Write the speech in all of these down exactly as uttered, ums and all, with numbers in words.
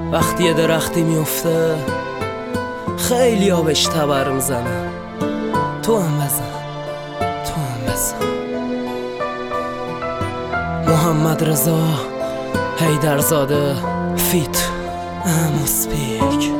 وقتی یه درختی میفته خیلی ها بهش تبر میزنن، تو هم بزن، تو هم بزن. محمد رضا حیدرزاده فیت اموسپیک.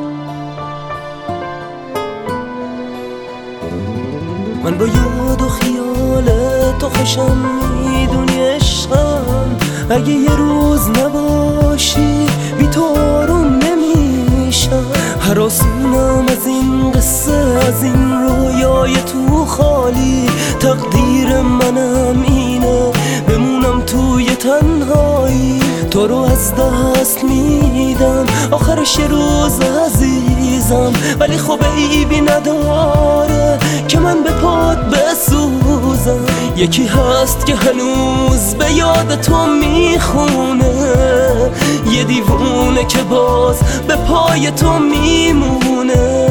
من با یاد و خیال تو خوشم، میدونی عشقم. اگه یه روز نباشی بی تو آروم نمیشم. هراسونم از این قصه، از این رویای تو خالی. تقدیر منم اینه بمونم توی تنهایی. تو رو از دست میدم آخرش یه روز عزیزم، ولی خب عیبی نداره که من به پات بسوزم. یکی هست که هنوز به یاد تو میخونه، یه دیوونه که باز به پای تو میمونه.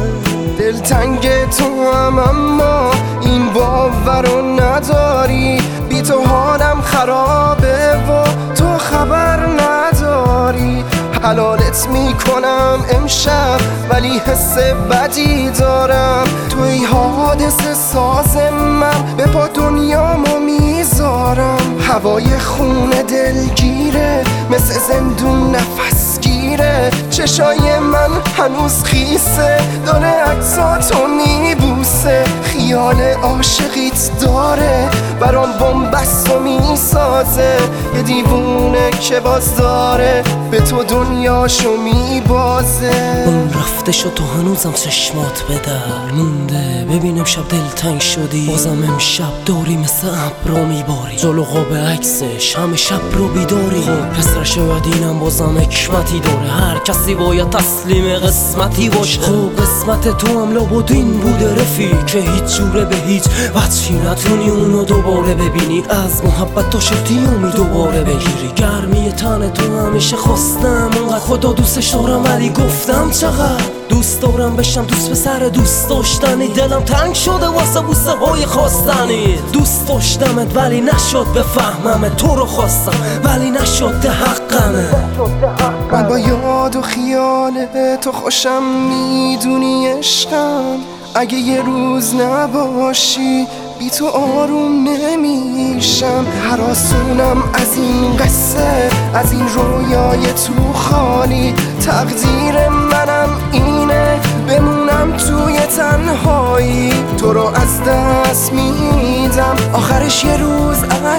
دلتنگ تو هم اما این باور رو نداری. بی تو حالم خرابه و تو خبر نداری. حلالت میکنم امشب ولی حس بدی دارم. توی حادثه ساز من به پا دنیامو میذارم. هوای خونه دلگیره مثل زندون نفس گیره. چشای من هنوز خیسه داره عکساتو میبوسه. خیال عاشقیت داره برام بومبست و میسازه. یه دیوونه که باز داره به تو دنیاشو میبازه. اون رفته شد تو هنوزم چشمات به در مونده. ببینم شب دلتنگ شدی بازم امشب داری مثل ابرو میباری. جلو قاب عکسش همه شب رو بیداری. خب پسر شاید اینم بازم حکمتی داره. هر کسی باید تسلیم قسمتی باشه. خب قسمت تو هم لابد این بوده رفیق، که هیچ جوره به هیچ وجهی نتونی اونو دوباره ببینی. از محبت تو شدی امی دوباره بگیری. گرمی تن تو همیشه خواستم، اونقدر خدا دوستش دارم ولی گفتم چقدر دوست دارم بشم دوست به سر دوست داشتنی. دلم تنگ شده واسه بوسه های خواستنی. دوست داشتمت ولی نشد بفهممت. تو رو خواستم ولی نشد ده حقمه. من با یاد و خیال تو خوشم، میدونی عشقم. اگه یه روز نباشی بی تو آروم نمیشم. هراسونم از این قصه، از این رویای تو خالی. تقدیر منم اینه بمونم توی تنهایی. تو رو از دست میدم آخرش یه روز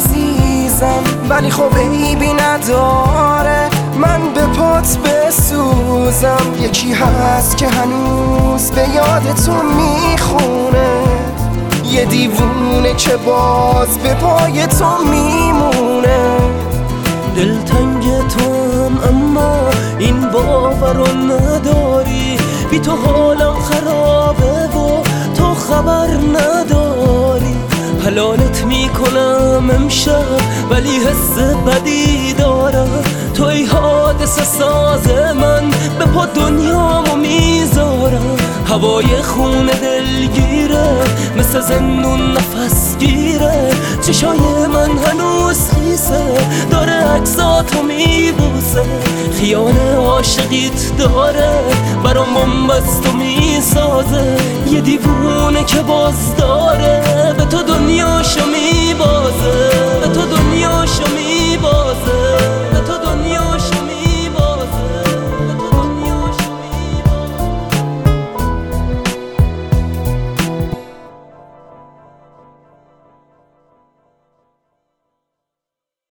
عزیزم، ولی خب عیبی نداره من به پات بسوزم. یکی هست که هنوز به یاد تو میخونه، یه دیوونه که باز به پای تو میمونه. دلتنگ تو هم اما این باور رو نداری. بی تو حالم خرابه و تو خبر نداری. حلالت میکنم امشب ولی حس بدی دارم. توی حادثه ساز من به پا دنیامو میذارم. هوای خونه دلگیره مثل زندون نفس گیره. چشای من هنوز خیسه داره عکساتو میبوسه. خیال عاشقیت داره برام بومبست و میسازه. یه دیوونه که باز داره به تو دنیاشو